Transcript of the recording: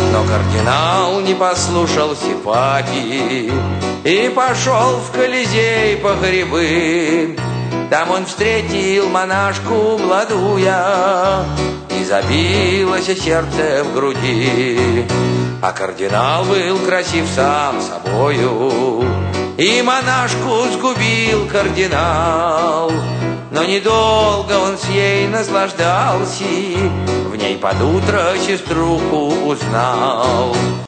Но кардинал не послушался папи и пошел в Колизей по грибы. Там он встретил монашку молодую, и забилось сердце в груди. А кардинал был красив сам собою, и монашку сгубил кардинал. Но недолго он с ей наслаждался, в ней под утро сеструху узнал.